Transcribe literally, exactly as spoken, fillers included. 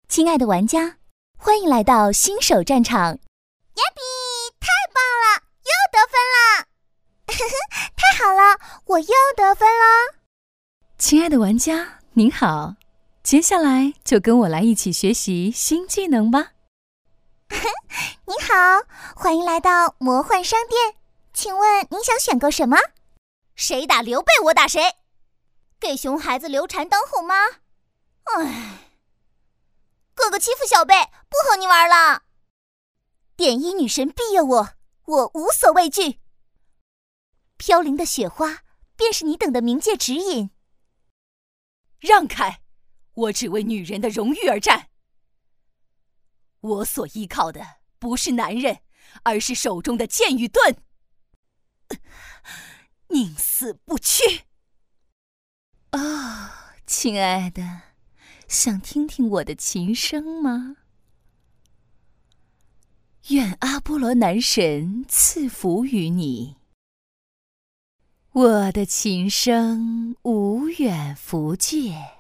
亲爱的玩家，欢迎来到新手战场。 耶比，太棒了，又得分了！呵呵，太好了，我又得分了。 亲爱的玩家，您好，接下来就跟我来一起学习新技能吧。 你好，欢迎来到魔幻商店，请问您想选购什么？谁打刘备我打谁，给熊孩子留禅当后妈。唉，哥哥欺负小贝，不和你玩了。点衣女神庇佑我，我无所畏惧。飘零的雪花便是你等的冥界指引。 让开，我只为女人的荣誉而战。我所依靠的不是男人，而是手中的剑与盾。宁死不屈。 哦，亲爱的，想听听我的琴声吗？愿阿波罗男神赐福于你。我的琴声无远弗届。